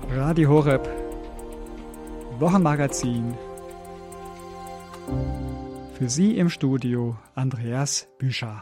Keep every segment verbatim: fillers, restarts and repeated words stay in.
Radio Horeb, Wochenmagazin. Für Sie im Studio Andreas Büscher.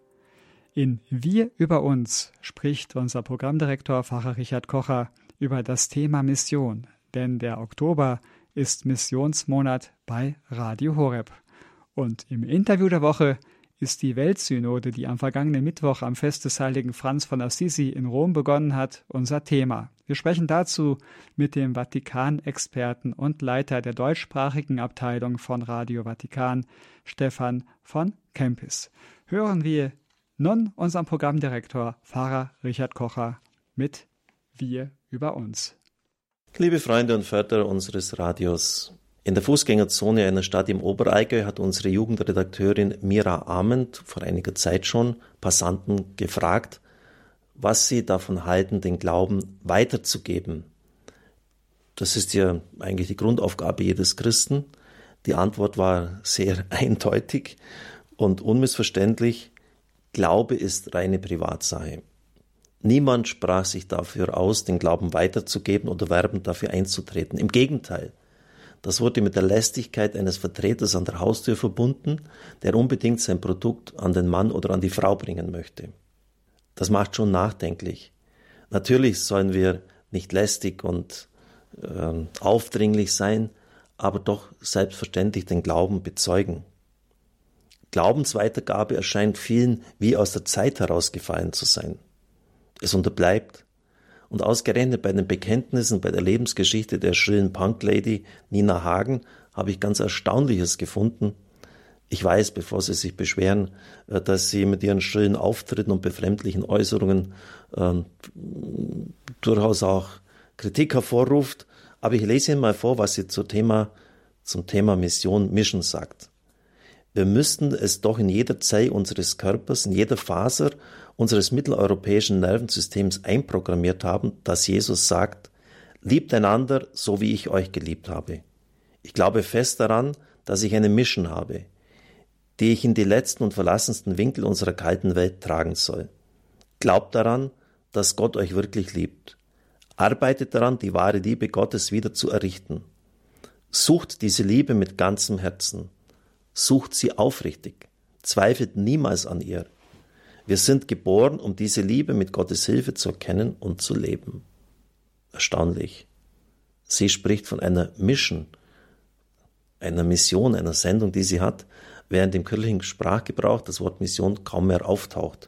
In Wir über uns spricht unser Programmdirektor Pfarrer Richard Kocher über das Thema Mission, denn der Oktober ist Missionsmonat bei Radio Horeb. Und im Interview der Woche ist die Weltsynode, die am vergangenen Mittwoch am Fest des heiligen Franz von Assisi in Rom begonnen hat, unser Thema. Wir sprechen dazu mit dem Vatikan-Experten und Leiter der deutschsprachigen Abteilung von Radio Vatikan, Stefan von Kempis. Hören wir nun unseren Programmdirektor, Pfarrer Richard Kocher, mit Wir über uns. Liebe Freunde und Förderer unseres Radios, in der Fußgängerzone einer Stadt im Obereigau hat unsere Jugendredakteurin Mira Ament vor einiger Zeit schon Passanten gefragt, was sie davon halten, den Glauben weiterzugeben. Das ist ja eigentlich die Grundaufgabe jedes Christen. Die Antwort war sehr eindeutig und unmissverständlich. Glaube ist reine Privatsache. Niemand sprach sich dafür aus, den Glauben weiterzugeben oder werbend dafür einzutreten. Im Gegenteil. Das wurde mit der Lästigkeit eines Vertreters an der Haustür verbunden, der unbedingt sein Produkt an den Mann oder an die Frau bringen möchte. Das macht schon nachdenklich. Natürlich sollen wir nicht lästig und äh, aufdringlich sein, aber doch selbstverständlich den Glauben bezeugen. Glaubensweitergabe erscheint vielen wie aus der Zeit herausgefallen zu sein. Es unterbleibt. Und ausgerechnet bei den Bekenntnissen, bei der Lebensgeschichte der schrillen Punklady Nina Hagen habe ich ganz Erstaunliches gefunden. Ich weiß, bevor Sie sich beschweren, dass sie mit ihren schrillen Auftritten und befremdlichen Äußerungen äh, durchaus auch Kritik hervorruft. Aber ich lese Ihnen mal vor, was sie zum Thema, zum Thema Mission, Mission sagt. Wir müssten es doch in jeder Zelle unseres Körpers, in jeder Faser unseres mitteleuropäischen Nervensystems einprogrammiert haben, dass Jesus sagt, liebt einander, so wie ich euch geliebt habe. Ich glaube fest daran, dass ich eine Mission habe, die ich in die letzten und verlassensten Winkel unserer kalten Welt tragen soll. Glaubt daran, dass Gott euch wirklich liebt. Arbeitet daran, die wahre Liebe Gottes wieder zu errichten. Sucht diese Liebe mit ganzem Herzen. Sucht sie aufrichtig. Zweifelt niemals an ihr. Wir sind geboren, um diese Liebe mit Gottes Hilfe zu erkennen und zu leben. Erstaunlich. Sie spricht von einer Mission, einer Mission, einer Sendung, die sie hat, während im kirchlichen Sprachgebrauch das Wort Mission kaum mehr auftaucht.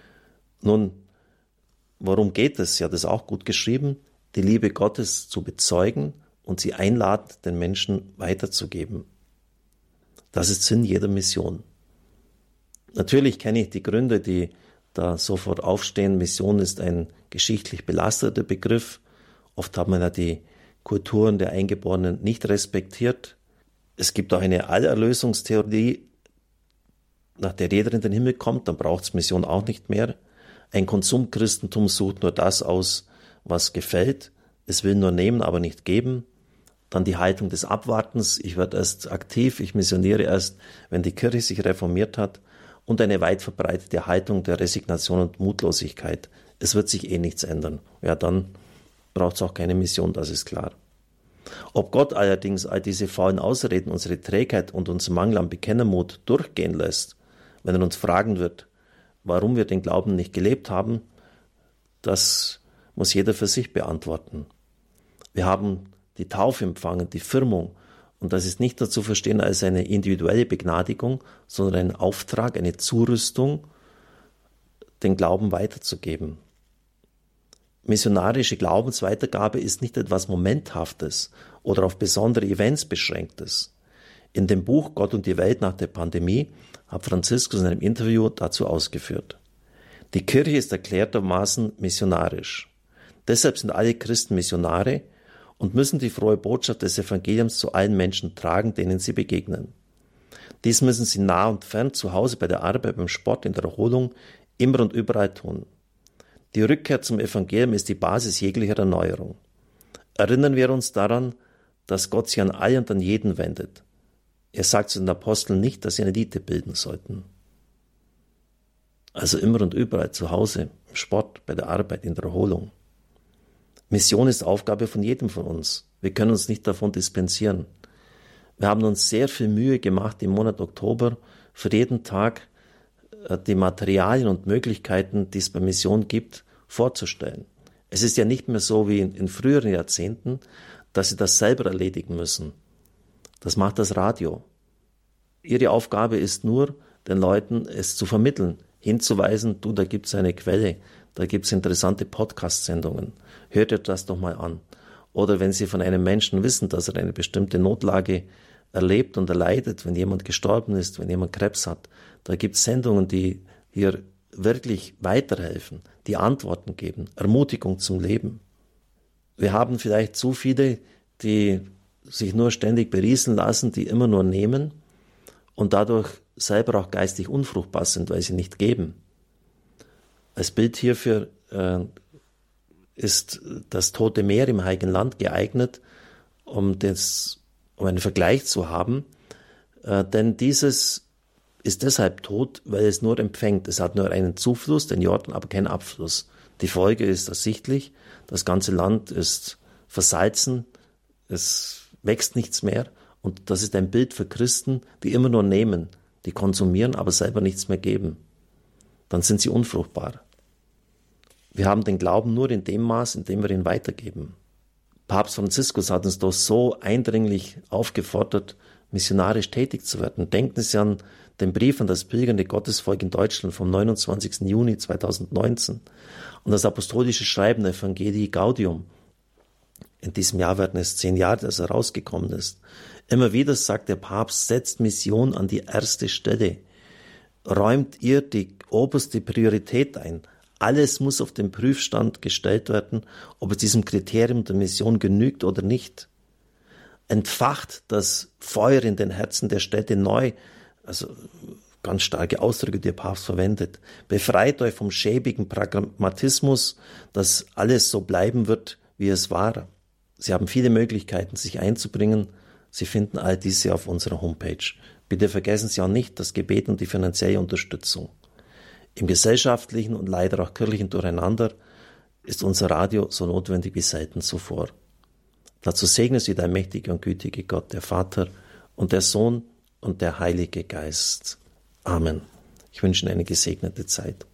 Nun, worum geht es? Sie hat es auch gut geschrieben, die Liebe Gottes zu bezeugen und sie einladen, den Menschen weiterzugeben. Das ist Sinn jeder Mission. Natürlich kenne ich die Gründe, die da sofort aufstehen. Mission ist ein geschichtlich belasteter Begriff. Oft hat man ja die Kulturen der Eingeborenen nicht respektiert. Es gibt auch eine Allerlösungstheorie, nach der jeder in den Himmel kommt, dann braucht es Mission auch nicht mehr. Ein Konsumchristentum sucht nur das aus, was gefällt. Es will nur nehmen, aber nicht geben. Dann die Haltung des Abwartens. Ich werde erst aktiv, ich missioniere erst, wenn die Kirche sich reformiert hat. Und eine weit verbreitete Haltung der Resignation und Mutlosigkeit. Es wird sich eh nichts ändern. Ja, dann braucht es auch keine Mission, das ist klar. Ob Gott allerdings all diese faulen Ausreden, unsere Trägheit und unseren Mangel an Bekennermut durchgehen lässt, wenn er uns fragen wird, warum wir den Glauben nicht gelebt haben, das muss jeder für sich beantworten. Wir haben die Taufe empfangen, die Firmung, und das ist nicht nur zu verstehen als eine individuelle Begnadigung, sondern ein Auftrag, eine Zurüstung, den Glauben weiterzugeben. Missionarische Glaubensweitergabe ist nicht etwas Momenthaftes oder auf besondere Events beschränktes. In dem Buch Gott und die Welt nach der Pandemie hat Franziskus in einem Interview dazu ausgeführt. Die Kirche ist erklärtermaßen missionarisch. Deshalb sind alle Christen Missionare und müssen die frohe Botschaft des Evangeliums zu allen Menschen tragen, denen sie begegnen. Dies müssen sie nah und fern, zu Hause, bei der Arbeit, beim Sport, in der Erholung, immer und überall tun. Die Rückkehr zum Evangelium ist die Basis jeglicher Erneuerung. Erinnern wir uns daran, dass Gott sich an alle und an jeden wendet. Er sagt zu den Aposteln nicht, dass sie eine Elite bilden sollten. Also immer und überall, zu Hause, im Sport, bei der Arbeit, in der Erholung. Mission ist Aufgabe von jedem von uns. Wir können uns nicht davon dispensieren. Wir haben uns sehr viel Mühe gemacht im Monat Oktober, für jeden Tag die Materialien und Möglichkeiten, die es bei Mission gibt, vorzustellen. Es ist ja nicht mehr so wie in, in früheren Jahrzehnten, dass Sie das selber erledigen müssen. Das macht das Radio. Ihre Aufgabe ist nur, den Leuten es zu vermitteln, hinzuweisen, du, da gibt es eine Quelle, da gibt es interessante Podcast-Sendungen, hört ihr das doch mal an. Oder wenn Sie von einem Menschen wissen, dass er eine bestimmte Notlage erlebt und erleidet, wenn jemand gestorben ist, wenn jemand Krebs hat, da gibt es Sendungen, die hier wirklich weiterhelfen, die Antworten geben, Ermutigung zum Leben. Wir haben vielleicht zu viele, die sich nur ständig berieseln lassen, die immer nur nehmen und dadurch selber auch geistig unfruchtbar sind, weil sie nicht geben. Als Bild hierfür äh, ist das Tote Meer im Heiligen Land geeignet, um, das, um einen Vergleich zu haben, äh, denn dieses ist deshalb tot, weil es nur empfängt. Es hat nur einen Zufluss, den Jordan, aber keinen Abfluss. Die Folge ist ersichtlich. Das ganze Land ist versalzen. Es wächst nichts mehr. Und das ist ein Bild für Christen, die immer nur nehmen, die konsumieren, aber selber nichts mehr geben. Dann sind sie unfruchtbar. Wir haben den Glauben nur in dem Maß, in dem wir ihn weitergeben. Papst Franziskus hat uns doch so eindringlich aufgefordert, missionarisch tätig zu werden. Denken Sie an den Brief an das pilgernde Gottesvolk in Deutschland vom neunundzwanzigsten Juni zweitausendneunzehn und das apostolische Schreiben Evangelii Gaudium. In diesem Jahr werden es zehn Jahre, dass er rausgekommen ist. Immer wieder sagt der Papst, setzt Mission an die erste Stelle. Räumt ihr die oberste Priorität ein. Alles muss auf den Prüfstand gestellt werden, ob es diesem Kriterium der Mission genügt oder nicht. Entfacht das Feuer in den Herzen der Städte neu, also ganz starke Ausdrücke, die der Papst verwendet. Befreit euch vom schäbigen Pragmatismus, dass alles so bleiben wird, wie es war. Sie haben viele Möglichkeiten, sich einzubringen. Sie finden all diese auf unserer Homepage. Bitte vergessen Sie auch nicht das Gebet und die finanzielle Unterstützung. Im gesellschaftlichen und leider auch kirchlichen Durcheinander ist unser Radio so notwendig wie selten zuvor. Dazu segne Sie der mächtige und gütige Gott, der Vater und der Sohn und der Heilige Geist. Amen. Ich wünsche Ihnen eine gesegnete Zeit.